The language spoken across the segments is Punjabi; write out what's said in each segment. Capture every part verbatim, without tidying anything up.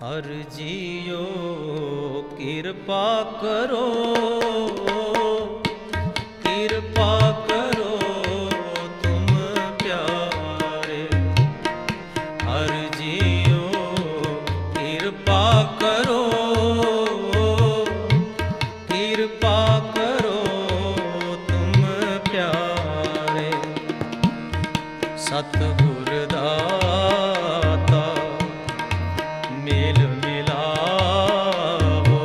हर जियो कृपा करो, कृपा करो तुम प्यारे। हर जियो कृपा करो, कृपा करो तुम प्यारे। सतगुर दाता मेल मिलावो,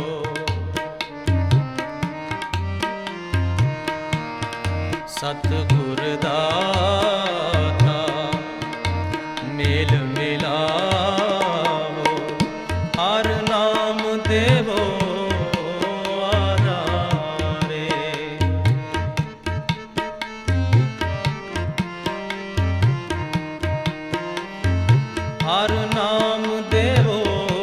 सतगुर दाता मेल मिलावो। हर नाम देवो आधारे, हर नाम देवो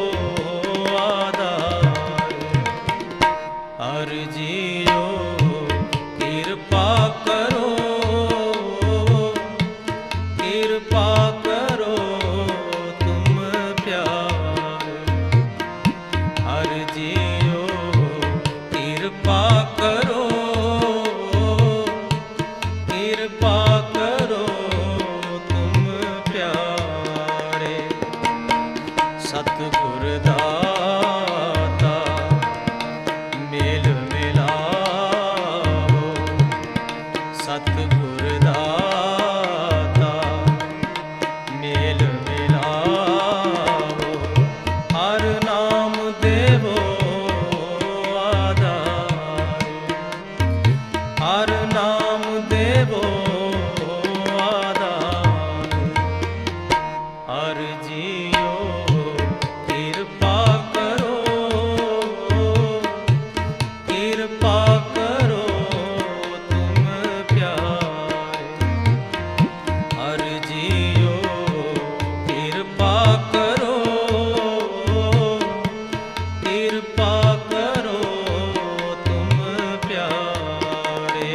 आधारे। हर जियो कृपा करो, कृपा करो तुम प्यारे। हर जियो कृपा करो, कृपा करो तुम प्यारे। सतगुर दाता मेल मिलावो, सतगुर दाता मेल मिलावो। हर नाम देवो आधारे, हर नाम देवो आधारे। हर जियो कृपा करो, कृपा करो तुम प्यारे। हर जियो कृपा करो, कृपा करो तुम प्यारे।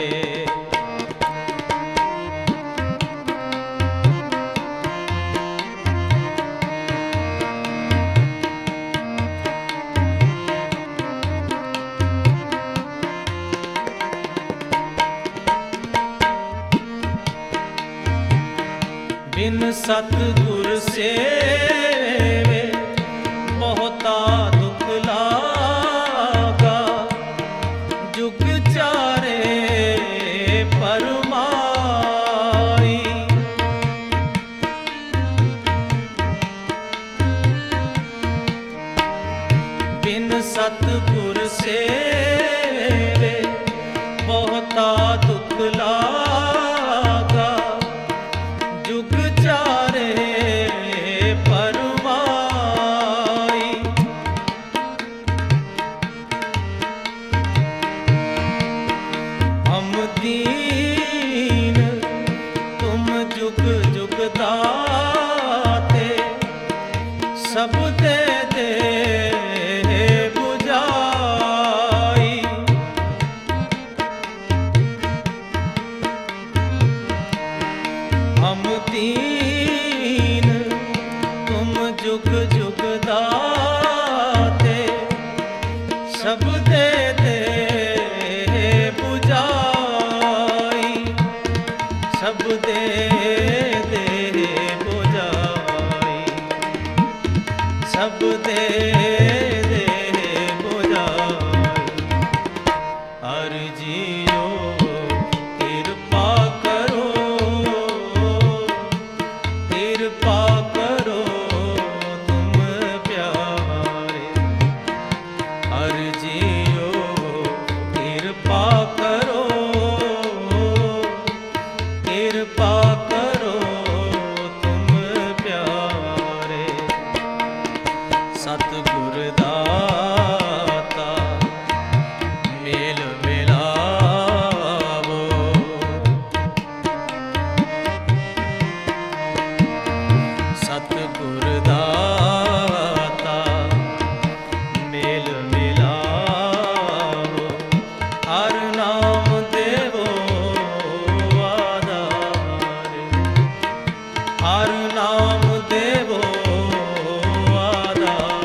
बिन सतगुर सेवे बहुता दुख लागा। जुग चारे परमाई, बिन सतगुर सेवे बहुता दुख लागा। जुग चारे परमाई, हम दीन तुम जुग जुग दाते। सब दे दे बुझाई, हम दीन तुम जुग जुग दाते। सब दे दे बुझाई, सब दे दे बुझाई, सब दे दे बुझाई। हर जियो कृपा करो, कृपा करो तुम प्यारे। हर जियो कृपा करो, कृपा करो तुम प्यारे। सतगुर दाता मेल मिलावो, सतगुर दाता मेल मिलावो। हर नाम देवो आधारे, हर नाम देवो आधारे।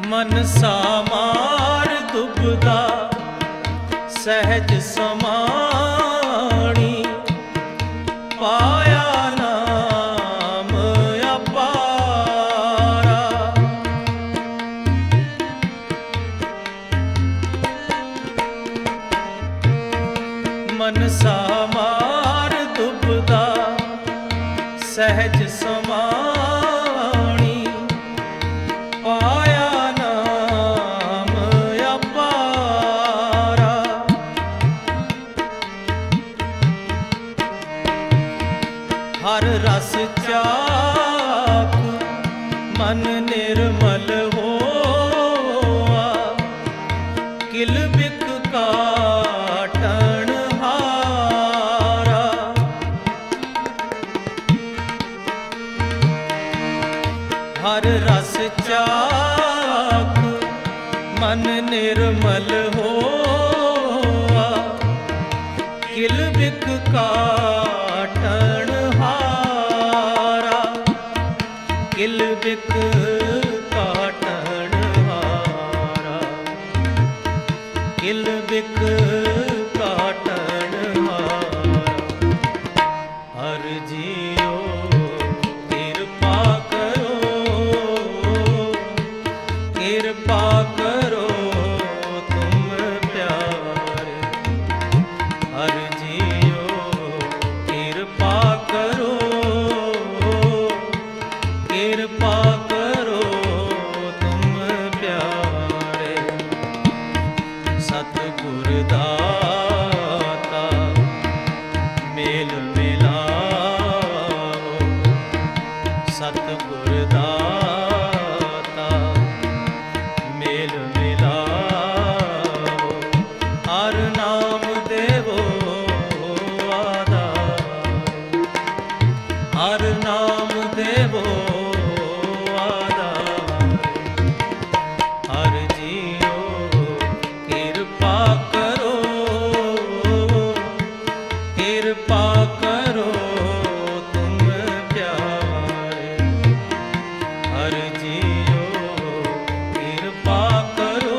ਮਨਸਾ ਮਾਰ ਦੁਬਦਾ ਸਹਿਜ ਸਮਾਣੀ, ਪਾਇਆ ਨਾਮ ਅਪਾਰਾ। ਮਨਸਾ ਮਾਰ ਦੁਬਦਾ ਸਹਿਜ ਸਮਾਣੀ, ਪਾਇਆ ਨਾਮ ਅਪਾਰਾ। ਹਰ ਰਸ ਚਾਖ ਮਨ ਨਿਰਮਲ ਹੋਆ, ਕਿਲ ਬਿਕ ਕਾਟਣ ਹਾਰਾ। ਹਰ ਰਸ ਚਾਖ ਮਨ ਨਿਰਮਲ ਹੋਆ, ਕਿਲ ਬਿਕ ਕਾਟਣ ਹਾਰਾ। ਕਿਲ ਬਿਕ ਕਾਟਣ ਹਾਰਾ, ਕਿਲ ਬਿਕ ਕਾਟਣ ਹਾਰਾ। ਹਰ ਜੀਓ ਕਿਰਪਾ ਕਰੋ, ਕਿਰਪਾ ਕਰੋ ਤੁਮ ਪਿਆਰੇ। ਹਰ ਜੀਓ ਕਿਰਪਾ ਕਰੋ, ਕਿਰਪਾ ਕਰੋ ਤੁਮ ਪਿਆਰੇ। ਸਤਿਗੁਰ ਦਾਤਾ ਮੇਲ ਮਿਲਾਓ, ਸਤਿਗੁਰ ਦਾਤਾ ਮੇਲ ਮਿਲਾਓ। ਹਰ ਨਾਮ ਦੇਵੋ ਆਧਾਰ, ਹਰ ਨਾਮ ਦੇਵੋ ਆਧਾਰ। ਹਰ ਜੀਓ ਕਿਰਪਾ ਕਰੋ, ਕਿਰਪਾ ਕਰੋ ਤੁਮ ਪਿਆਰੇ। ਹਰ ਜੀਓ ਕਿਰਪਾ ਕਰੋ,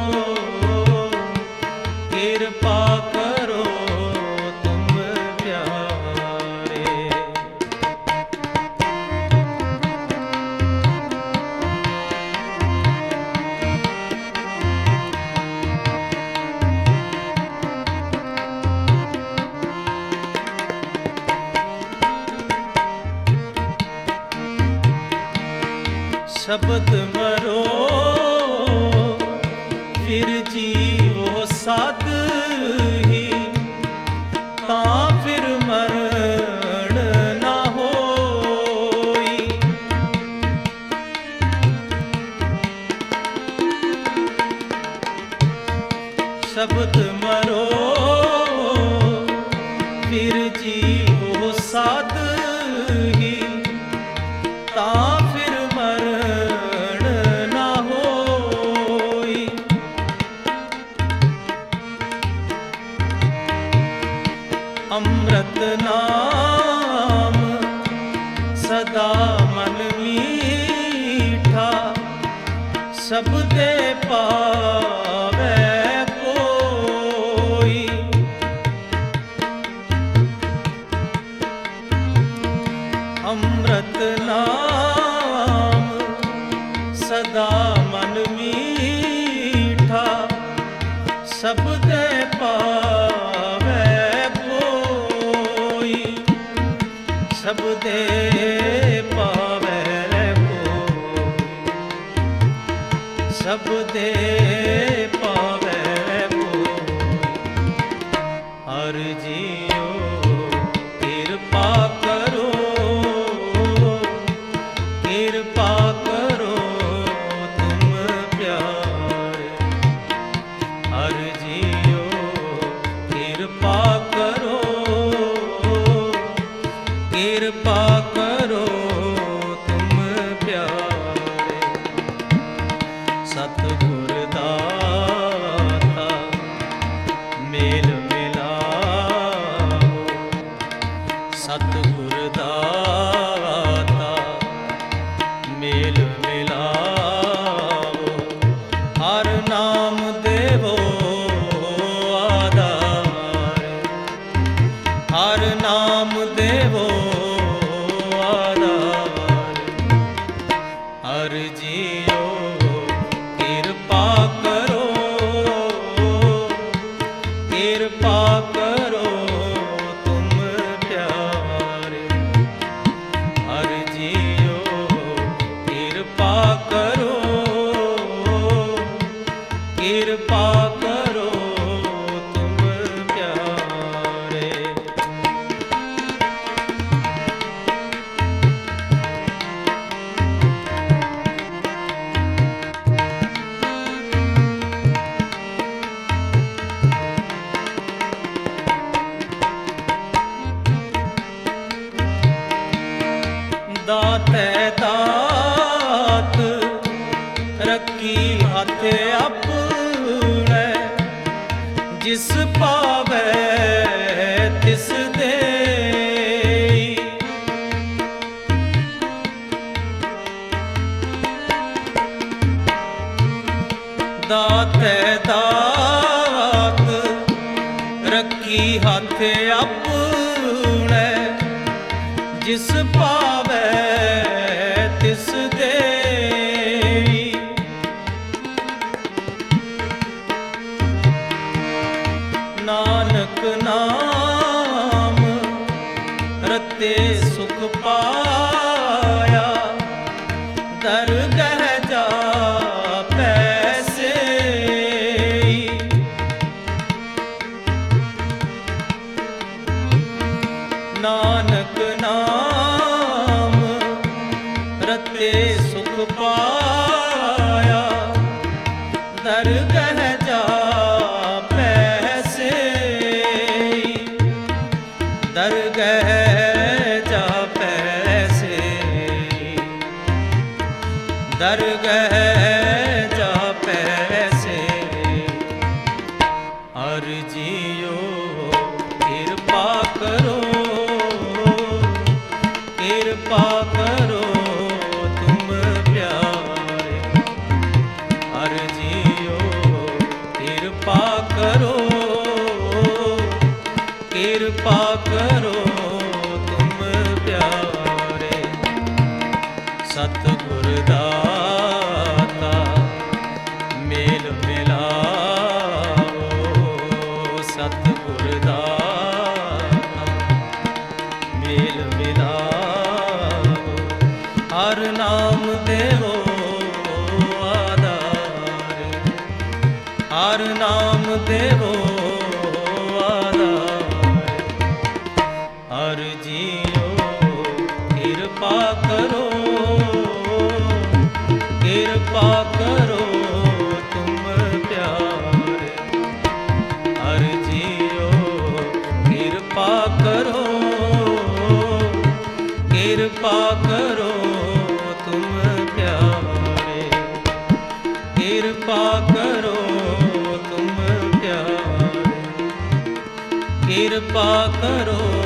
ਕਿਰਪਾ ਕਰੋ ਤੁਮ ਪਿਆਰੇ। ਸ਼ਬਦ ਮਰੋ ਫਿਰ ਜੀਵੋ ਸਦ ਹੀ, ਤਾਂ ਫਿਰ ਮਰਨ ਨਾ ਹੋਈ। ਸ਼ਬਦ ਮਰੋ ਫਿਰ ਜੀਵੋ ਸਦ ਹੀ, ਤਾਂ ਫਿਰ ਮਰਨ ਨਾ ਹੋਈ। ਅੰਮ੍ਰਿਤ ਨਾਮ ਸਦਾ ਮਨ ਮੀਠਾ, ਸਭ ਦੇ ਪਾਵੈ ਕੋਈ। ਅੰਮ੍ਰਿਤ ਨਾਮ ਸਦਾ ਮਨ ਮੀਠਾ, ਸਭ ਦੇ ਪਾਵੈ ਕੋਈ। ਸਭ ਦੇ ਪਾਵੈ ਕੋਈ, ਸਭ ਦੇ ਪਾਵੈ ਕੋਈ। ਹਰ ਜੀਓ ਕਿਰਪਾ ਕਰੋ, ਕਿਰਪਾ ਕਰੋ ਤੁਮ ਪਿਆਰੇ। ਹਰ ਜੀਓ ਕਿਰਪਾ ਕਰੋ, ਕਿਰਪਾ ਕਰੋ ਤੁਮ ਪਿਆਰੇ। ਸਤਿਗੁਰ ਦਾਤਾ ਮੇਲ ਮਿਲਾਓ, ਸਤਿਗੁਰ ਦਾਤਾ ਮੇਲ ਅਰਜੀਓ ਕਿਰਪਾ ਕਰੋ, ਕਿਰਪਾ ਕਰੋ ਤੁਮ ਪਿਆਰੇ। ਅਰਜੀਓ ਕਿਰਪਾ ਕਰੋ, ਕਿਰਪਾ ਕਰੋ ਤੁਮ ਪਿਆਰੇ। ਦਾਤੈ ਦਾਤ ਰੱਖੀ ਹੱਥ ਆਪਣੇ, ਜਿਸ ਪਾਵੈ ਤਿਸ ਦੇਈ। ਦਾਤੈ ਦਾਤ ਰੱਖੀ ਹੱਥ ਆਪਣੇ, ਜਿਸ ਪਾਵੈ ਤਿਸ ਦੇਈ। ਨਾਨਕ ਨਾਮ ਰਤੇ ਸੁਖ ਪਾਇਆ, ਦਰਗਹ ਜਾਪੈ ਸੇਈ। ਨਾਨਕ ਨਾਮ ਰਤੇ ਸੁਖ ਪਾਇਆ, ਦਰਗਹ ਜਾਪੈ ਸੇਈ। ਦਰਗਹ ਜਾਪੈ ਸੇਈ, ਦਰਗਹ ਜਾਪੈ ਸੇਈ। ਅਰਜੀਓ ਕਿਰਪਾ ਕਰੋ, ਕਿਰਪਾ ਕਰੋ ਤੁਮ ਪਿਆਰੇ। ਅਰਜੀਓ ਕਿਰਪਾ ਕਰੋ, ਕਿਰਪਾ ਕਰੋ ਤੁਮ ਪਿਆਰੇ। ਸਤਿਗੁਰ ਦਾਤਾ ਮੇਲ ਮਿਲਾਓ, ਸਤਿਗੁਰ ਦਾਤਾ ਮੇਲ ਮਿਲਾਓ। ਹਰ ਨਾਮ ਦੇਵੋ ਆਧਾਰ, ਹਰ ਨਾਮ ਦੇਵੋ ਆਧਾਰ। ਅਰਜੀਓ ਕਿਰਪਾ ਕਰੋ, ਕਿਰਪਾ ਕਰੋ ਤੁਮ ਪਿਆਰੇ। ਅਰਜੀਓ ਕਿਰਪਾ ਕਰੋ, ਕਿਰਪਾ ਕਰੋ ਤੁਮ ਪਿਆਰੇ। ਕਿਰਪਾ ਕਰੋ ਤੁਮ ਪਿਆਰੇ, ਕਿਰਪਾ ਕਰੋ